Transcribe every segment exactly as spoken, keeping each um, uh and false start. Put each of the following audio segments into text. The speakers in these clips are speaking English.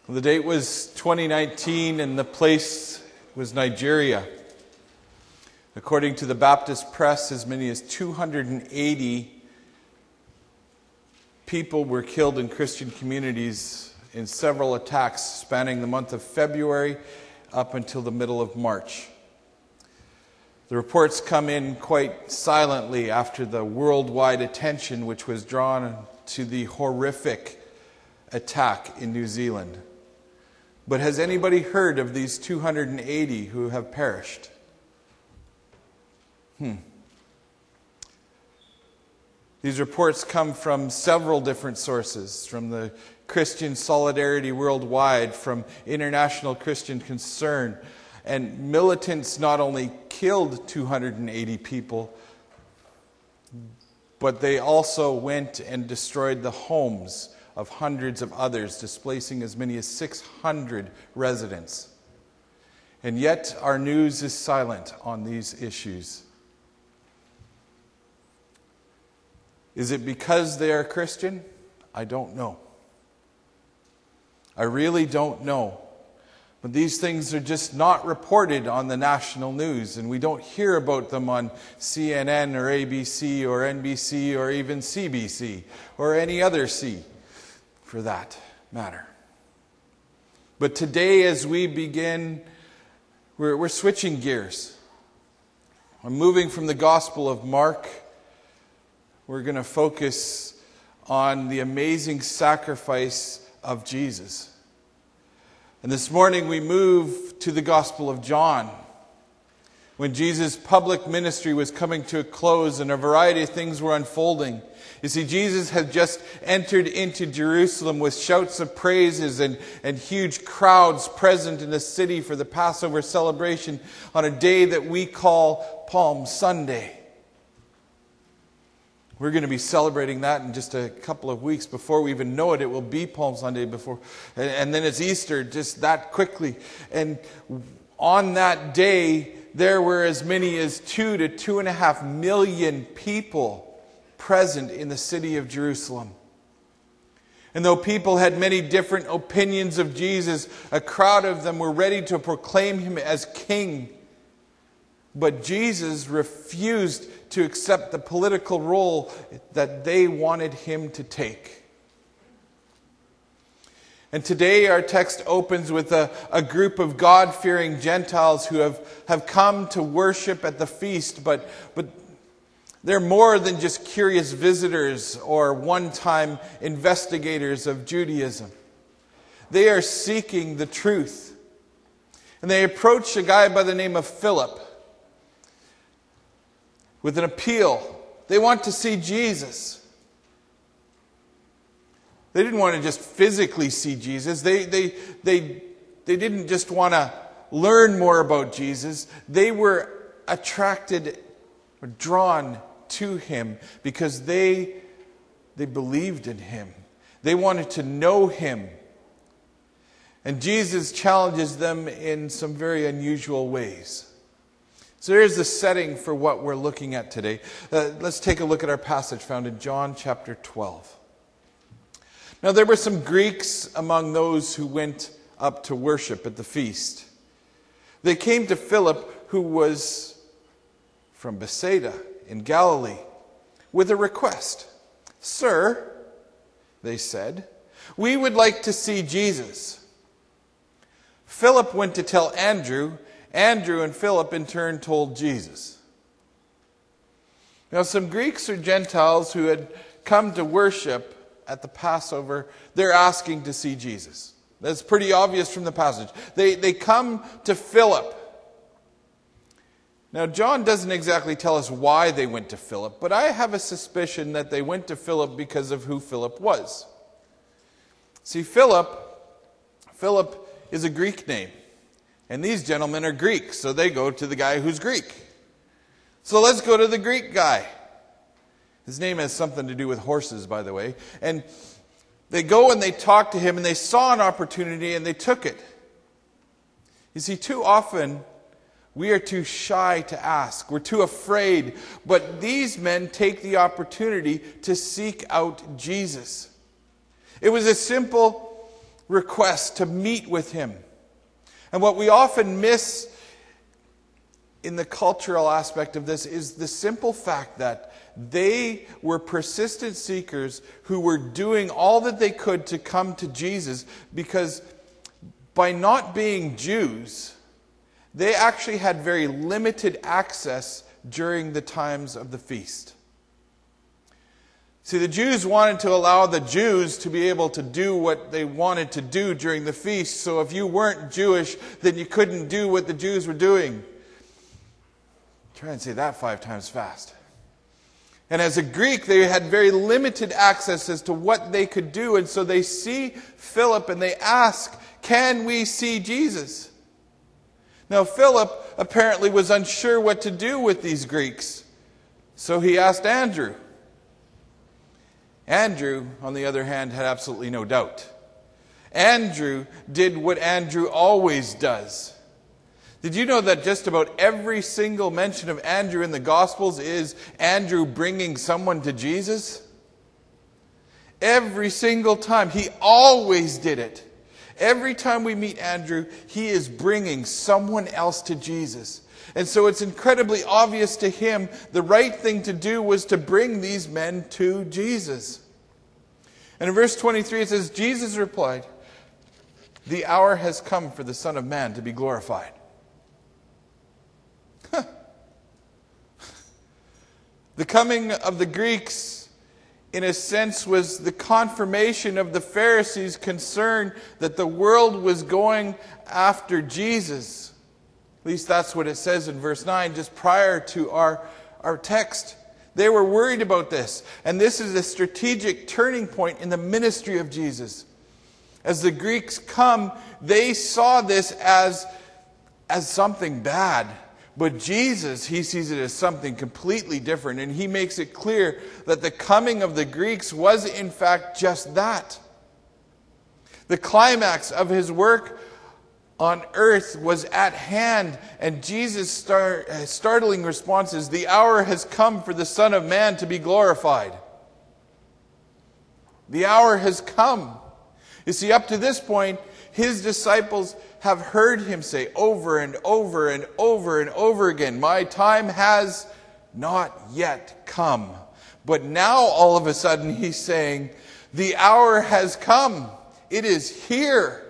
The date was twenty nineteen and the place was Nigeria. According to the Baptist Press, as many as two hundred eighty people were killed in Christian communities in several attacks spanning the month of February up until the middle of March. The reports come in quite silently after the worldwide attention which was drawn to the horrific attack in New Zealand. But has anybody heard of these two hundred eighty who have perished? Hmm. These reports come from several different sources, from the Christian Solidarity Worldwide, from International Christian Concern. And militants not only killed two hundred eighty people, but they also went and destroyed the homes of hundreds of others, displacing as many as six hundred residents. And yet our news is silent on these issues. Is it because they are Christian? I don't know. I really don't know. But these things are just not reported on the national news, and we don't hear about them on C N N or A B C or N B C or even C B C or any other C, for that matter. But today, as we begin, we're, we're switching gears. I'm moving from the Gospel of Mark. We're going to focus on the amazing sacrifice of Jesus. And this morning we move to the Gospel of John, when Jesus' public ministry was coming to a close and a variety of things were unfolding. You see, Jesus had just entered into Jerusalem with shouts of praises and, and huge crowds present in the city for the Passover celebration on a day that we call Palm Sunday. We're going to be celebrating that in just a couple of weeks. Before we even know it, it will be Palm Sunday before, and, and then it's Easter just that quickly. And on that day, there were as many as two to two and a half million people present in the city of Jerusalem. And though people had many different opinions of Jesus, a crowd of them were ready to proclaim him as king. But Jesus refused to accept the political role that they wanted him to take. And today our text opens with a, a group of God-fearing Gentiles who have, have come to worship at the feast, but, but they're more than just curious visitors or one-time investigators of Judaism. They are seeking the truth. And they approach a guy by the name of Philip with an appeal. They want to see Jesus. They didn't want to just physically see Jesus. They, they, they, they didn't just want to learn more about Jesus. They were attracted or drawn to him because they, they believed in him. They wanted to know him. And Jesus challenges them in some very unusual ways. So here's the setting for what we're looking at today. Uh, let's take a look at our passage found in John chapter twelve. Now there were some Greeks among those who went up to worship at the feast. They came to Philip, who was from Bethsaida in Galilee, with a request. "Sir," they said, "we would like to see Jesus." Philip went to tell Andrew. Andrew and Philip in turn told Jesus. Now some Greeks or Gentiles who had come to worship at the Passover, they're asking to see Jesus. That's pretty obvious from the passage. They, they come to Philip. Now John doesn't exactly tell us why they went to Philip, but I have a suspicion that they went to Philip because of who Philip was. See, Philip, Philip is a Greek name. And these gentlemen are Greek, so they go to the guy who's Greek. So let's go to the Greek guy. His name has something to do with horses, by the way. And they go and they talk to him, and they saw an opportunity, and they took it. You see, too often, we are too shy to ask. We're too afraid. But these men take the opportunity to seek out Jesus. It was a simple request to meet with him. And what we often miss in the cultural aspect of this is the simple fact that they were persistent seekers who were doing all that they could to come to Jesus, because by not being Jews, they actually had very limited access during the times of the feast. See, the Jews wanted to allow the Jews to be able to do what they wanted to do during the feast. So if you weren't Jewish, then you couldn't do what the Jews were doing. Try and say that five times fast. And as a Greek, they had very limited access as to what they could do. And so they see Philip and they ask, "Can we see Jesus?" Now, Philip apparently was unsure what to do with these Greeks. So he asked Andrew. Andrew, on the other hand, had absolutely no doubt. Andrew did what Andrew always does. Did you know that just about every single mention of Andrew in the Gospels is Andrew bringing someone to Jesus? Every single time. He always did it. Every time we meet Andrew, he is bringing someone else to Jesus. And so it's incredibly obvious to him the right thing to do was to bring these men to Jesus. And in verse twenty-three it says, Jesus replied, "The hour has come for the Son of Man to be glorified." Huh. The coming of the Greeks, in a sense, was the confirmation of the Pharisees' concern that the world was going after Jesus. At least that's what it says in verse nine, just prior to our, our text. They were worried about this. And this is a strategic turning point in the ministry of Jesus. As the Greeks come, they saw this as, as something bad. But Jesus, he sees it as something completely different. And he makes it clear that the coming of the Greeks was in fact just that. The climax of his work on earth was at hand. And Jesus' star, startling response is, "The hour has come for the Son of Man to be glorified." The hour has come. You see, up to this point, his disciples have heard him say over and over and over and over again, "My time has not yet come." But now, all of a sudden, he's saying, "The hour has come. It is here."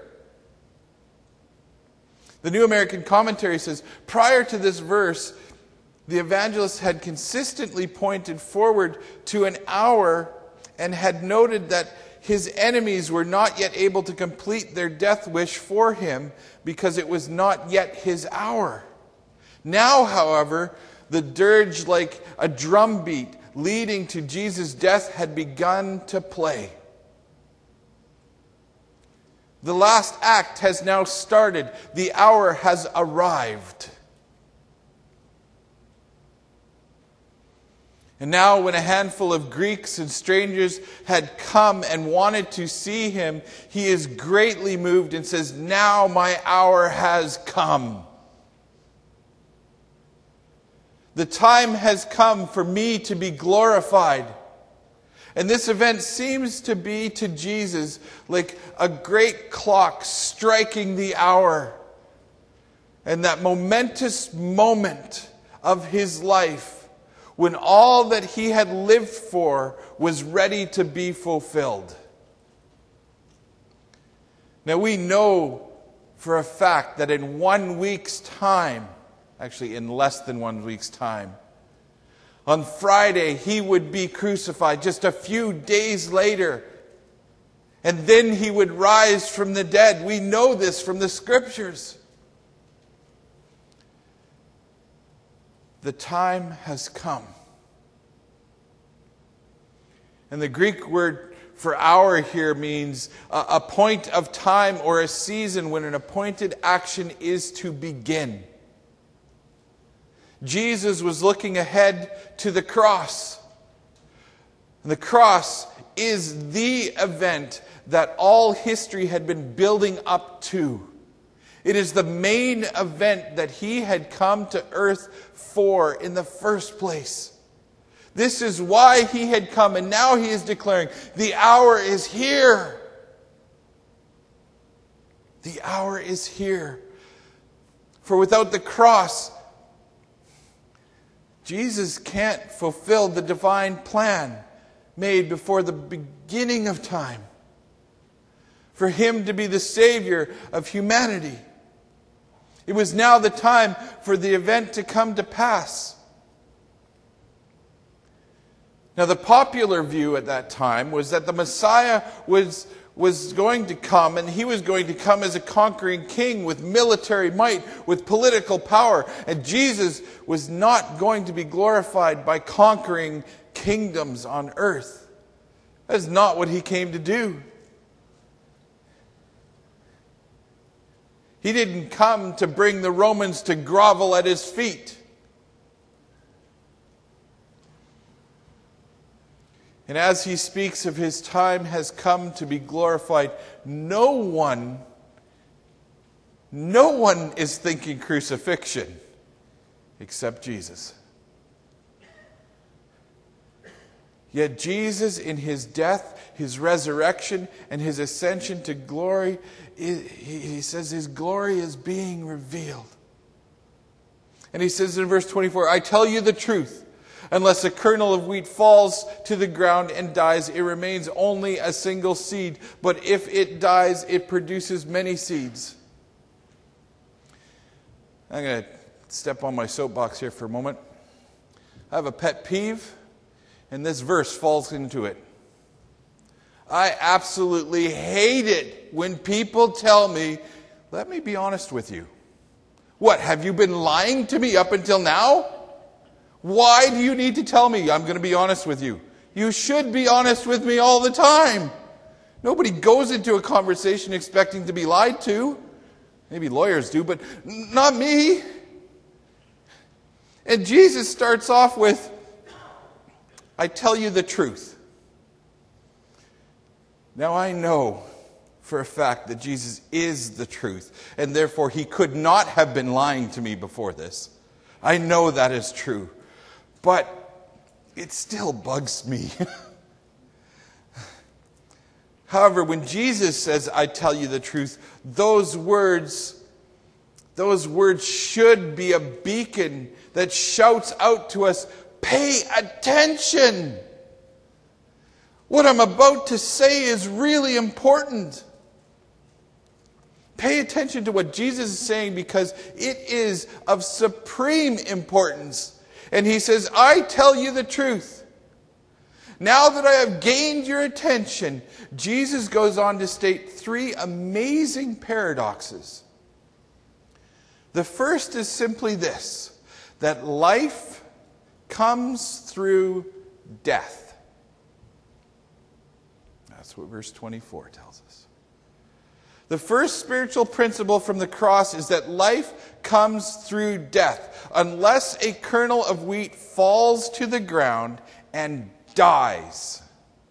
The New American Commentary says, prior to this verse, the evangelist had consistently pointed forward to an hour and had noted that his enemies were not yet able to complete their death wish for him because it was not yet his hour. Now, however, the dirge, like a drumbeat leading to Jesus' death, had begun to play. The last act has now started. The hour has arrived. And now, when a handful of Greeks and strangers had come and wanted to see him, he is greatly moved and says, "Now my hour has come. The time has come for me to be glorified." And this event seems to be to Jesus like a great clock striking the hour. And that momentous moment of his life, when all that he had lived for was ready to be fulfilled. Now we know for a fact that in one week's time, actually in less than one week's time, on Friday he would be crucified, just a few days later. And then he would rise from the dead. We know this from the Scriptures. The time has come. And the Greek word for hour here means a, a point of time or a season when an appointed action is to begin. Jesus was looking ahead to the cross. And the cross is the event that all history had been building up to. It is the main event that he had come to earth for in the first place. This is why he had come, and now he is declaring, the hour is here. The hour is here. For without the cross, Jesus can't fulfill the divine plan made before the beginning of time. For him to be the Savior of humanity. It was now the time for the event to come to pass. Now, the popular view at that time was that the Messiah was, was going to come, and he was going to come as a conquering king with military might, with political power. And Jesus was not going to be glorified by conquering kingdoms on earth. That is not what he came to do. He didn't come to bring the Romans to grovel at his feet. And as he speaks of his time has come to be glorified, no one, no one is thinking crucifixion except Jesus. Yet Jesus, in his death, his resurrection, and his ascension to glory, he says his glory is being revealed. And he says in verse twenty-four, I tell you the truth. Unless a kernel of wheat falls to the ground and dies, it remains only a single seed. But if it dies, it produces many seeds. I'm going to step on my soapbox here for a moment. I have a pet peeve, and this verse falls into it. I absolutely hate it when people tell me, let me be honest with you. What, have you been lying to me up until now? Why do you need to tell me I'm going to be honest with you? You should be honest with me all the time. Nobody goes into a conversation expecting to be lied to. Maybe lawyers do, but not me. And Jesus starts off with, I tell you the truth. Now I know for a fact that Jesus is the truth, and therefore he could not have been lying to me before this. I know that is true. But it still bugs me. However, when Jesus says, I tell you the truth, those words, those words should be a beacon that shouts out to us, pay attention. What I'm about to say is really important. Pay attention to what Jesus is saying because it is of supreme importance. And he says, I tell you the truth. Now that I have gained your attention, Jesus goes on to state three amazing paradoxes. The first is simply this, that life comes through death. That's what verse twenty-four tells us. The first spiritual principle from the cross is that life comes through death. Unless a kernel of wheat falls to the ground and dies,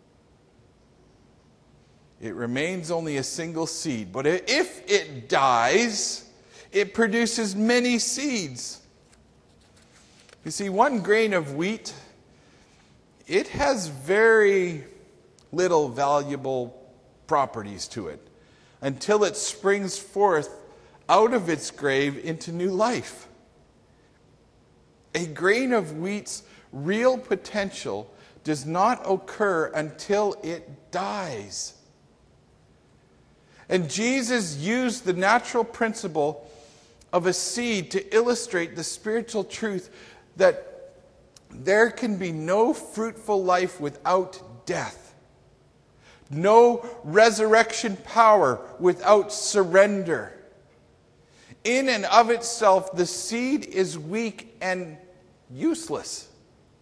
it remains only a single seed. But if it dies, it produces many seeds. You see, one grain of wheat, it has very little valuable properties to it until it springs forth out of its grave into new life. A grain of wheat's real potential does not occur until it dies. And Jesus used the natural principle of a seed to illustrate the spiritual truth that there can be no fruitful life without death. No resurrection power without surrender. In and of itself, the seed is weak and useless.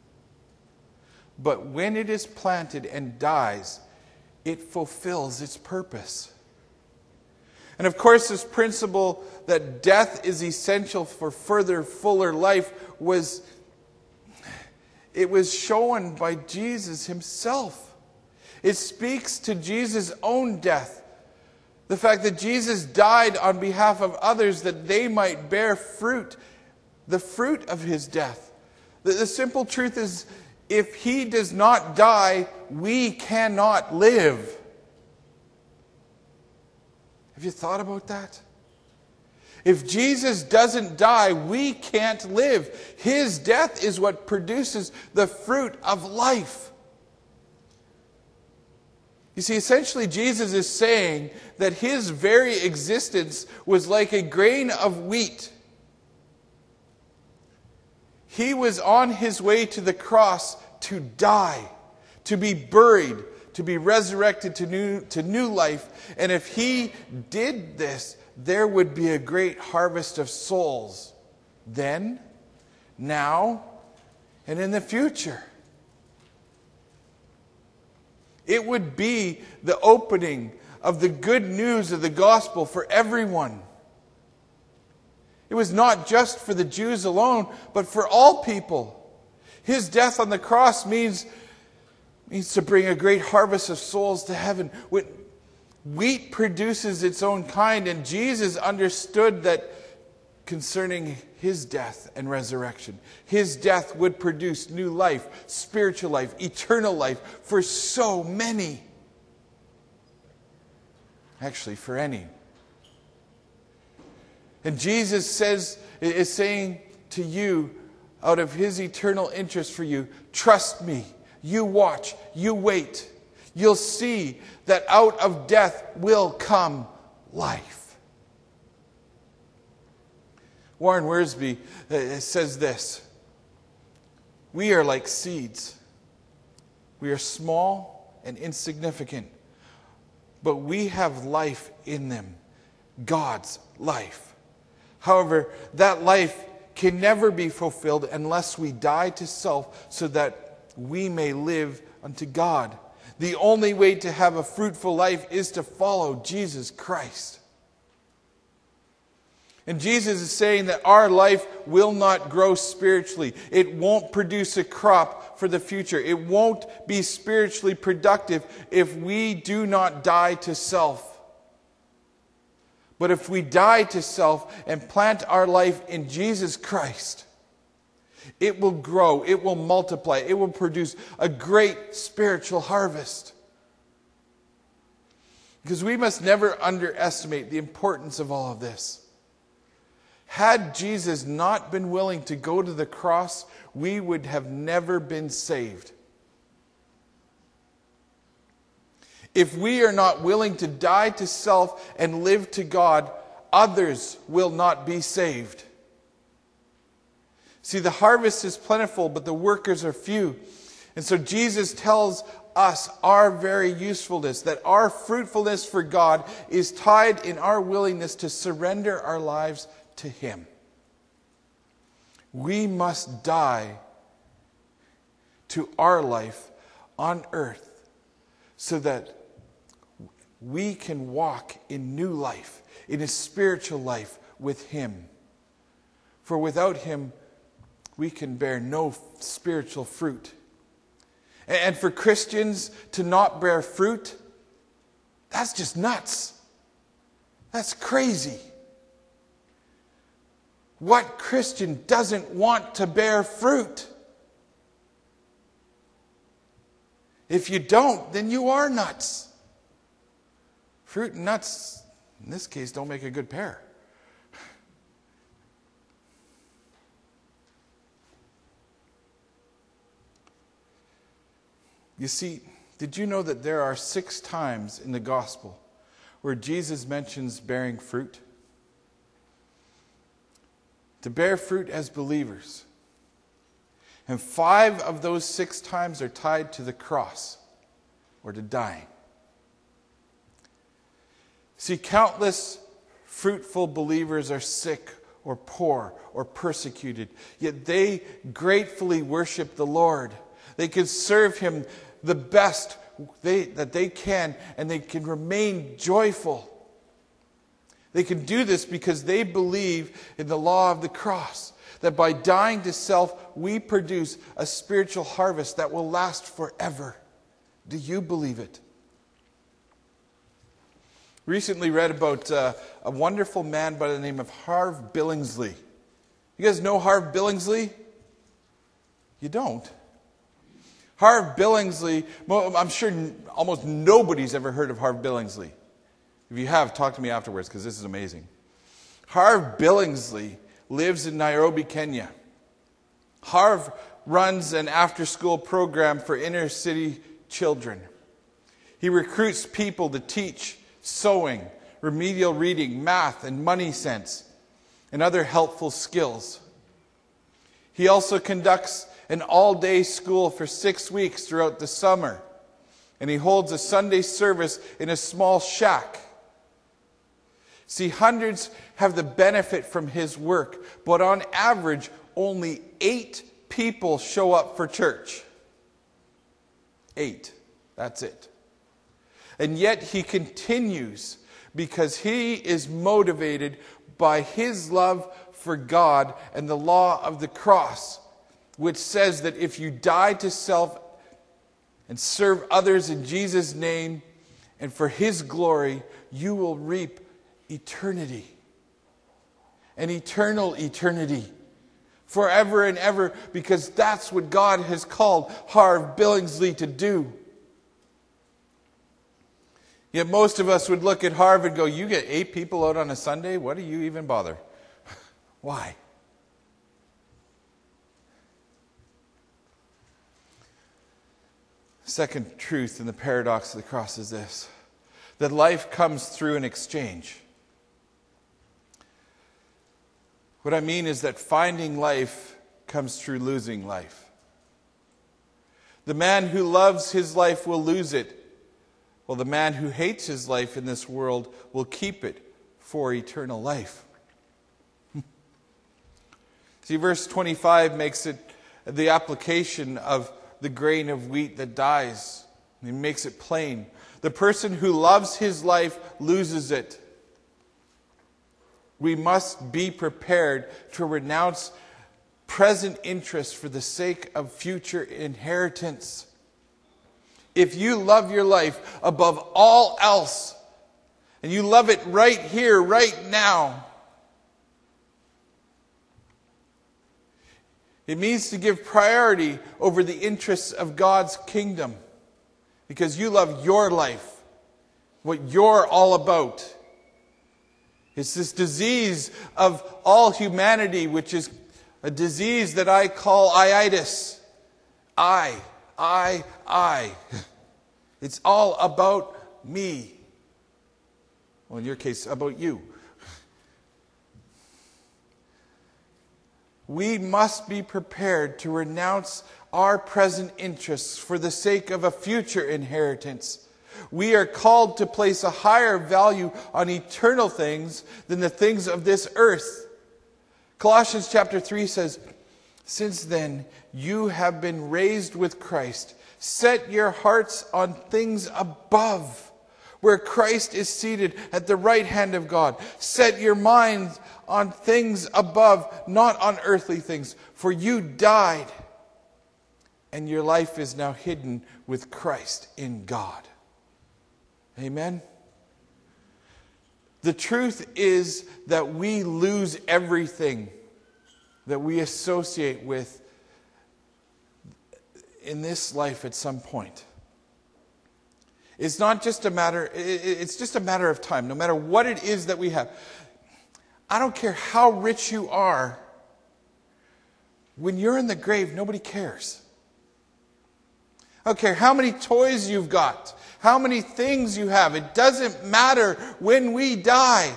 But when it is planted and dies, it fulfills its purpose. And of course, this principle that death is essential for further, fuller life was, it was shown by Jesus himself. It speaks to Jesus' own death. The fact that Jesus died on behalf of others that they might bear fruit, the fruit of his death. The, the simple truth is, if he does not die, we cannot live. Have you thought about that? If Jesus doesn't die, we can't live. His death is what produces the fruit of life. You see, essentially Jesus is saying that his very existence was like a grain of wheat. He was on his way to the cross to die, to be buried, to be resurrected to new, to new life. And if he did this, there would be a great harvest of souls then, now, and in the future. It would be the opening of the good news of the gospel for everyone. It was not just for the Jews alone, but for all people. His death on the cross means, means to bring a great harvest of souls to heaven. When wheat produces its own kind, and Jesus understood that concerning his death and resurrection. His death would produce new life, spiritual life, eternal life for so many. Actually, for any. And Jesus says, is saying to you, out of his eternal interest for you, trust me, you watch, you wait. You'll see that out of death will come life. Warren Wiersbe says this: we are like seeds. We are small and insignificant, but we have life in them, God's life. However, that life can never be fulfilled unless we die to self so that we may live unto God. The only way to have a fruitful life is to follow Jesus Christ. And Jesus is saying that our life will not grow spiritually. It won't produce a crop for the future. It won't be spiritually productive if we do not die to self. But if we die to self and plant our life in Jesus Christ, it will grow, it will multiply, it will produce a great spiritual harvest. Because we must never underestimate the importance of all of this. Had Jesus not been willing to go to the cross, we would have never been saved. If we are not willing to die to self and live to God, others will not be saved. See, the harvest is plentiful, but the workers are few. And so Jesus tells us our very usefulness, that our fruitfulness for God is tied in our willingness to surrender our lives to Him. We must die to our life on earth so that we can walk in new life, in a spiritual life with Him. For without Him, we can bear no spiritual fruit. And for Christians to not bear fruit, that's just nuts. That's crazy. What Christian doesn't want to bear fruit? If you don't, then you are nuts. Fruit and nuts, in this case, don't make a good pair. You see, did you know that there are six times in the gospel where Jesus mentions bearing fruit? To bear fruit as believers. And five of those six times are tied to the cross or to dying. See, countless fruitful believers are sick or poor or persecuted, yet they gratefully worship the Lord. They can serve Him the best they, that they can, and they can remain joyful. They can do this because they believe in the law of the cross, that by dying to self, we produce a spiritual harvest that will last forever. Do you believe it? Recently read about uh, a wonderful man by the name of Harve Billingsley. You guys know Harve Billingsley? You don't. Harve Billingsley, I'm sure almost nobody's ever heard of Harve Billingsley. If you have, talk to me afterwards because this is amazing. Harv Billingsley lives in Nairobi, Kenya. Harv runs an after-school program for inner-city children. He recruits people to teach sewing, remedial reading, math, and money sense, and other helpful skills. He also conducts an all-day school for six weeks throughout the summer, and he holds a Sunday service in a small shack. See, hundreds have the benefit from his work, but on average, only eight people show up for church. Eight. That's it. And yet he continues because he is motivated by his love for God and the law of the cross, which says that if you die to self and serve others in Jesus' name and for his glory, you will reap eternity. An eternal eternity. Forever and ever, because that's what God has called Harv Billingsley to do. Yet most of us would look at Harv and go, you get eight people out on a Sunday? What do you even bother? Why? Second truth in the paradox of the cross is this: that life comes through an exchange. What I mean is that finding life comes through losing life. The man who loves his life will lose it, while the man who hates his life in this world will keep it for eternal life. See, verse twenty-five makes it the application of the grain of wheat that dies. He makes it plain. The person who loves his life loses it. We must be prepared to renounce present interests for the sake of future inheritance. If you love your life above all else, and you love it right here, right now, it means to give priority over the interests of God's kingdom. Because you love your life, what you're all about. It's this disease of all humanity, which is a disease that I call I-itis. I, I, I. It's all about me. Well, in your case, about you. We must be prepared to renounce our present interests for the sake of a future inheritance. We are called to place a higher value on eternal things than the things of this earth. Colossians chapter three says, "Since then you have been raised with Christ. Set your hearts on things above, where Christ is seated at the right hand of God. Set your minds on things above, not on earthly things. For you died, and your life is now hidden with Christ in God." Amen? The truth is that we lose everything that we associate with in this life at some point. It's not just a matter, it's just a matter of time, no matter what it is that we have. I don't care how rich you are. When you're in the grave, nobody cares. I don't care how many toys you've got, how many things you have. It doesn't matter when we die.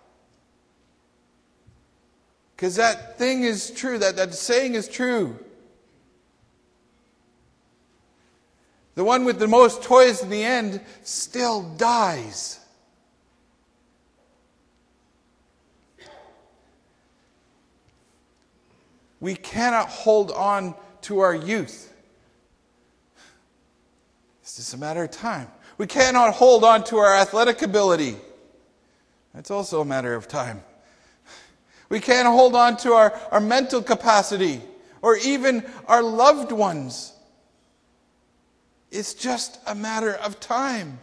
Because that thing is true, that, that saying is true. The one with the most toys in the end still dies. We cannot hold on to our youth. It's just a matter of time. We cannot hold on to our athletic ability. That's also a matter of time. We can't hold on to our, our mental capacity or even our loved ones. It's just a matter of time.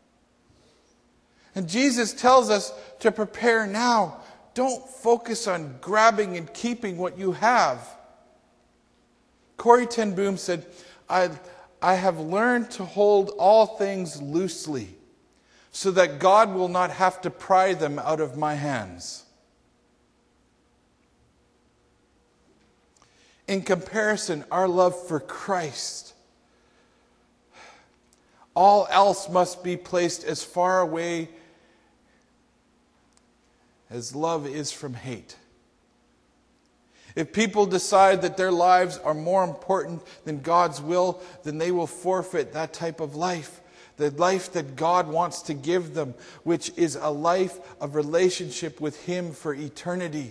And Jesus tells us to prepare now. Don't focus on grabbing and keeping what you have. Corrie ten Boom said, I, I have learned to hold all things loosely, so that God will not have to pry them out of my hands. In comparison, our love for Christ, all else must be placed as far away as love is from hate. If people decide that their lives are more important than God's will, then they will forfeit that type of life. The life that God wants to give them, which is a life of relationship with Him for eternity.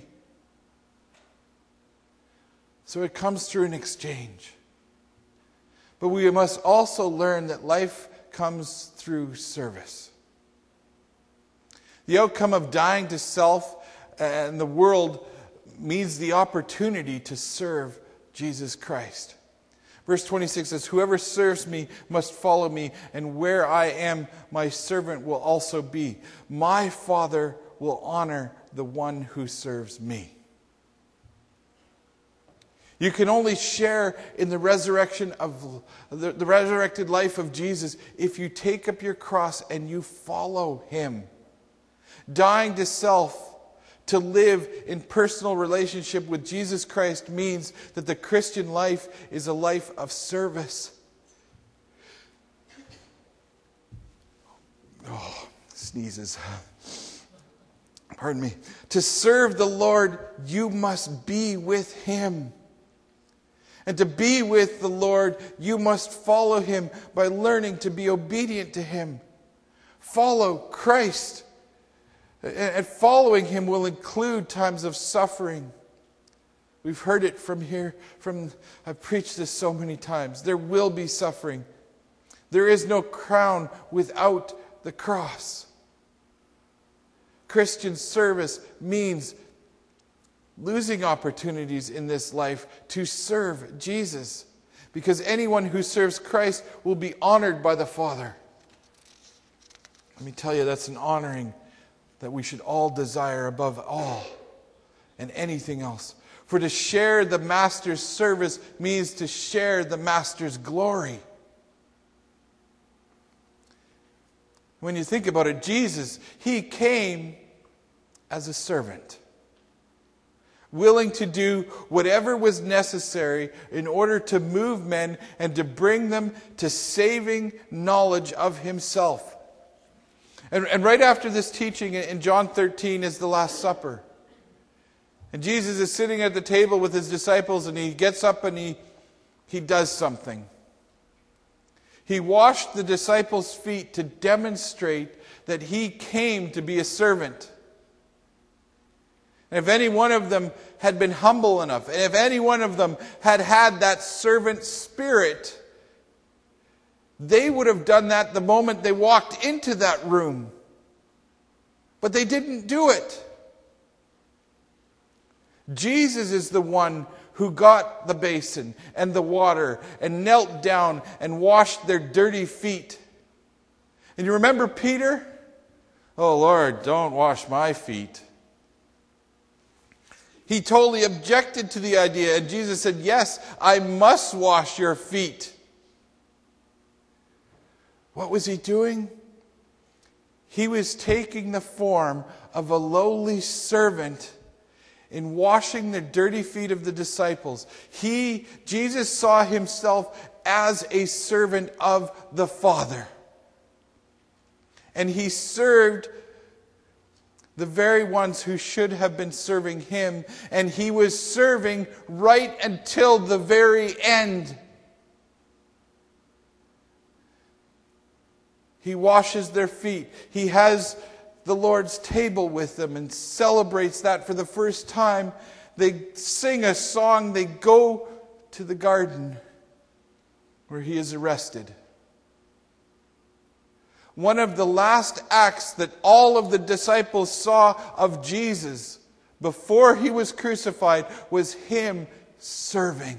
So it comes through an exchange. But we must also learn that life comes through service. The outcome of dying to self and the world means the opportunity to serve Jesus Christ. Verse twenty-six says, "Whoever serves me must follow me, and where I am, my servant will also be. My Father will honor the one who serves me." You can only share in the resurrection of the, the resurrected life of Jesus if you take up your cross and you follow Him. Dying to self, to live in personal relationship with Jesus Christ, means that the Christian life is a life of service. Oh, sneezes. Pardon me. To serve the Lord, you must be with Him. And to be with the Lord, you must follow Him by learning to be obedient to Him. Follow Christ. And following Him will include times of suffering. We've heard it from here. From I've preached this so many times. There will be suffering. There is no crown without the cross. Christian service means losing opportunities in this life to serve Jesus. Because anyone who serves Christ will be honored by the Father. Let me tell you, that's an honoring that we should all desire above all and anything else. For to share the Master's service means to share the Master's glory. When you think about it, Jesus, He came as a servant, willing to do whatever was necessary in order to move men and to bring them to saving knowledge of Himself. And, and right after this teaching in John thirteen is the Last Supper. And Jesus is sitting at the table with His disciples, and He gets up and he, he does something. He washed the disciples' feet to demonstrate that He came to be a servant. And if any one of them had been humble enough, and if any one of them had had that servant spirit, they would have done that the moment they walked into that room. But they didn't do it. Jesus is the one who got the basin and the water and knelt down and washed their dirty feet. And you remember Peter? "Oh Lord, don't wash my feet." He totally objected to the idea, and Jesus said, "Yes, I must wash your feet." What was He doing? He was taking the form of a lowly servant in washing the dirty feet of the disciples. He, Jesus, saw Himself as a servant of the Father. And He served the very ones who should have been serving Him. And He was serving right until the very end. He washes their feet. He has the Lord's table with them and celebrates that for the first time. They sing a song. They go to the garden where He is arrested. One of the last acts that all of the disciples saw of Jesus before He was crucified was Him serving.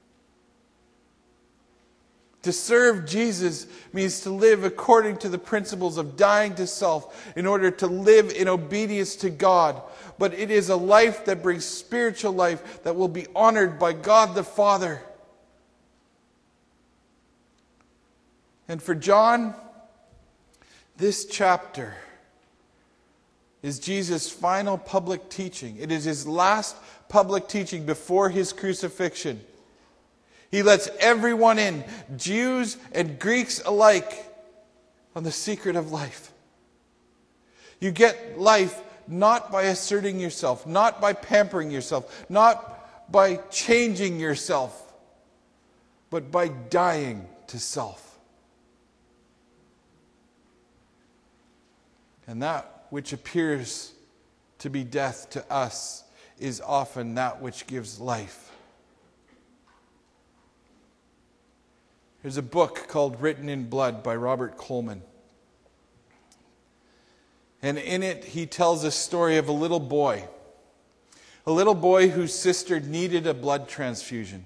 To serve Jesus means to live according to the principles of dying to self in order to live in obedience to God. But it is a life that brings spiritual life that will be honored by God the Father. And for John, This chapter is Jesus' final public teaching. It is his last public teaching before his crucifixion. He lets everyone in, Jews and Greeks alike, on the secret of life. You get life not by asserting yourself, not by pampering yourself, not by changing yourself, but by dying to self. And that which appears to be death to us is often that which gives life. There's a book called Written in Blood by Robert Coleman. And in it, he tells a story of a little boy. A little boy whose sister needed a blood transfusion.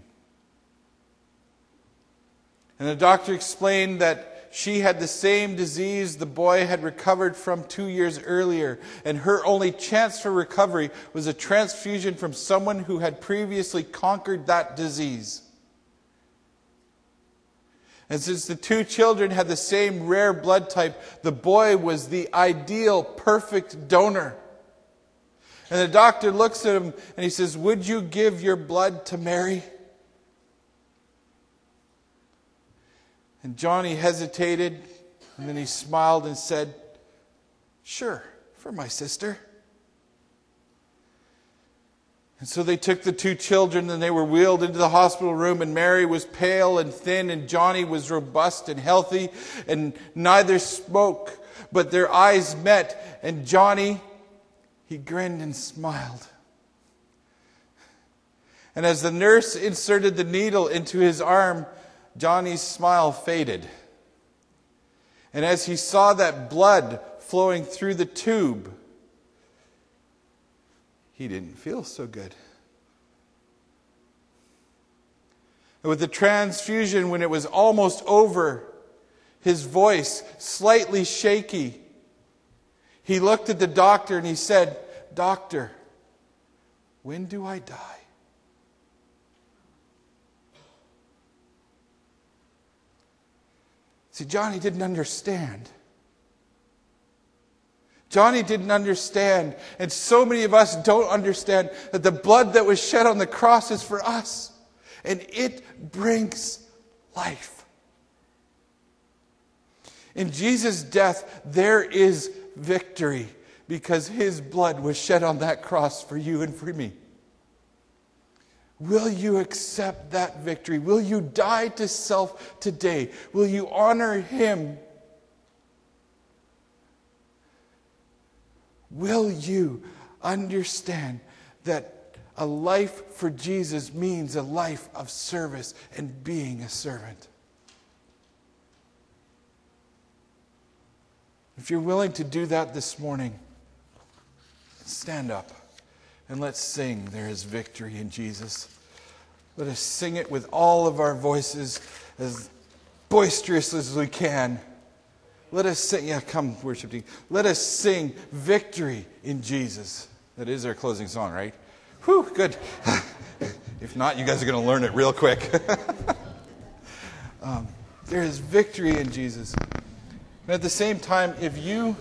And the doctor explained that she had the same disease the boy had recovered from two years earlier. And her only chance for recovery was a transfusion from someone who had previously conquered that disease. And since the two children had the same rare blood type, the boy was the ideal, perfect donor. And the doctor looks at him and he says, "Would you give your blood to Mary?" And Johnny hesitated, and then he smiled and said, "Sure, for my sister." And so they took the two children and they were wheeled into the hospital room, and Mary was pale and thin and Johnny was robust and healthy, and neither spoke, but their eyes met, and Johnny, he grinned and smiled. And as the nurse inserted the needle into his arm, Johnny's smile faded. And as he saw that blood flowing through the tube, he didn't feel so good. And with the transfusion, when it was almost over, his voice slightly shaky, he looked at the doctor and he said, "Doctor, when do I die?" See, Johnny didn't understand. Johnny didn't understand, and so many of us don't understand, that the blood that was shed on the cross is for us, and it brings life. In Jesus' death, there is victory, because his blood was shed on that cross for you and for me. Will you accept that victory? Will you die to self today? Will you honor him? Will you understand that a life for Jesus means a life of service and being a servant? If you're willing to do that this morning, stand up and let's sing "There is Victory in Jesus." Let us sing it with all of our voices as boisterous as we can. Let us sing, yeah, come worship team. Let us sing "Victory in Jesus." That is our closing song, right? Whew, good. If not, you guys are going to learn it real quick. um, there is victory in Jesus. And at the same time, if you,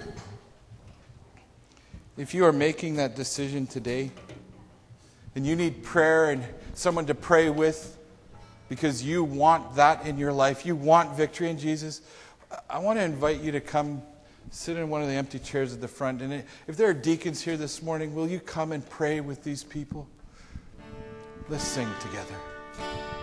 if you are making that decision today, and you need prayer and someone to pray with, because you want that in your life, you want victory in Jesus, I want to invite you to come sit in one of the empty chairs at the front. And if there are deacons here this morning, will you come and pray with these people? Let's sing together.